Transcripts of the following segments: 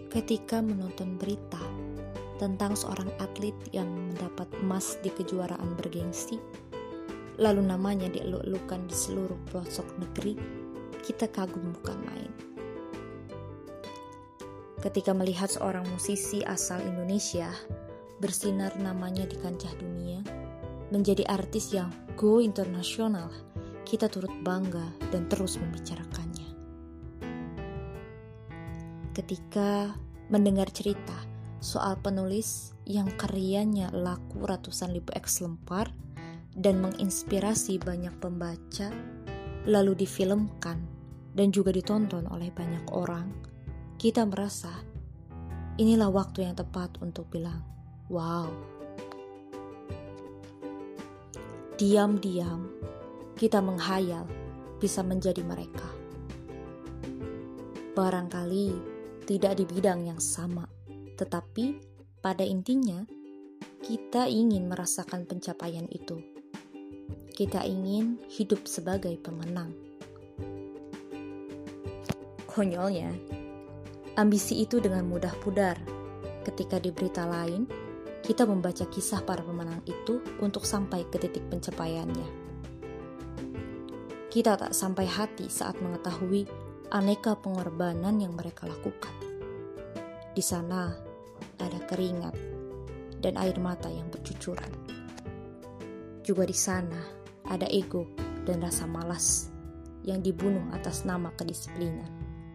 ketika menonton berita tentang seorang atlet yang mendapat emas di kejuaraan bergengsi, lalu namanya dieluk-elukan di seluruh pelosok negeri, kita kagum bukan main. Ketika melihat seorang musisi asal Indonesia bersinar namanya di kancah dunia, menjadi artis yang go internasional, kita turut bangga dan terus membicarakannya. Ketika mendengar cerita soal penulis yang karyanya laku ratusan ribu eksemplar dan menginspirasi banyak pembaca, lalu difilmkan dan juga ditonton oleh banyak orang, kita merasa inilah waktu yang tepat untuk bilang, wow. Diam-diam kita menghayal bisa menjadi mereka. Barangkali tidak di bidang yang sama, tetapi pada intinya kita ingin merasakan pencapaian itu. Kita ingin hidup sebagai pemenang. Konyolnya, ambisi itu dengan mudah pudar ketika di berita lain kita membaca kisah para pemenang itu untuk sampai ke titik pencapaiannya. Kita tak sampai hati saat mengetahui aneka pengorbanan yang mereka lakukan. Di sana ada keringat dan air mata yang bercucuran. Juga di sana ada ego dan rasa malas yang dibunuh atas nama kedisiplinan.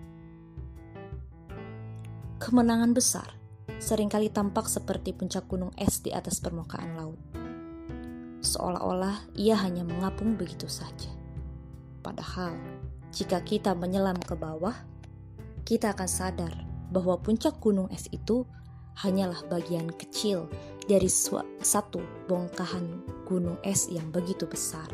Kemenangan besar seringkali tampak seperti puncak gunung es di atas permukaan laut. Seolah-olah ia hanya mengapung begitu saja. Padahal, jika kita menyelam ke bawah, kita akan sadar bahwa puncak gunung es itu hanyalah bagian kecil dari satu bongkahan gunung es yang begitu besar.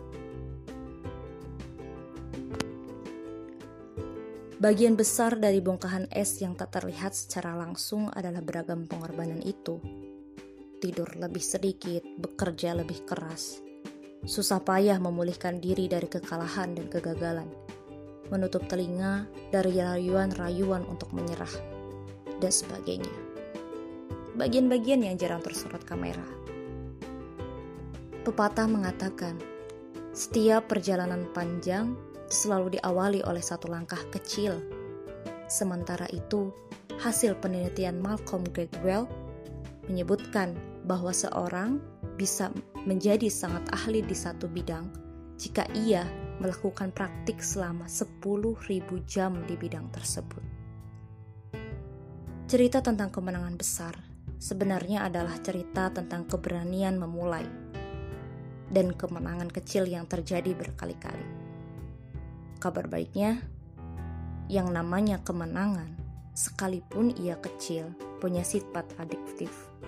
Bagian besar dari bongkahan es yang tak terlihat secara langsung adalah beragam pengorbanan itu. Tidur lebih sedikit, bekerja lebih keras, susah payah memulihkan diri dari kekalahan dan kegagalan, menutup telinga dari rayuan-rayuan untuk menyerah, dan sebagainya. Bagian-bagian yang jarang tersorot kamera. Pepatah mengatakan, setiap perjalanan panjang selalu diawali oleh satu langkah kecil. Sementara itu, hasil penelitian Malcolm Gladwell menyebutkan bahwa seorang bisa menjadi sangat ahli di satu bidang jika ia melakukan praktik selama 10.000 jam di bidang tersebut. Cerita tentang kemenangan besar sebenarnya adalah cerita tentang keberanian memulai dan kemenangan kecil yang terjadi berkali-kali. Kabar baiknya, yang namanya kemenangan, sekalipun ia kecil, punya sifat adiktif.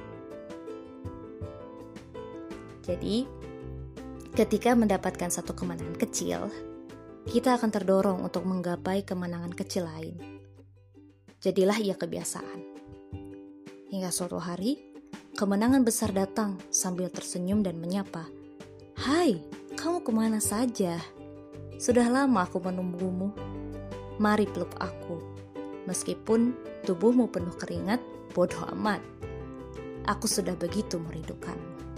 Jadi, ketika mendapatkan satu kemenangan kecil, kita akan terdorong untuk menggapai kemenangan kecil lain. Jadilah ia kebiasaan. Hingga suatu hari, kemenangan besar datang sambil tersenyum dan menyapa. Hai, kamu kemana saja? Sudah lama aku menunggumu. Mari peluk aku. Meskipun tubuhmu penuh keringat, bodoh amat. Aku sudah begitu merindukanmu.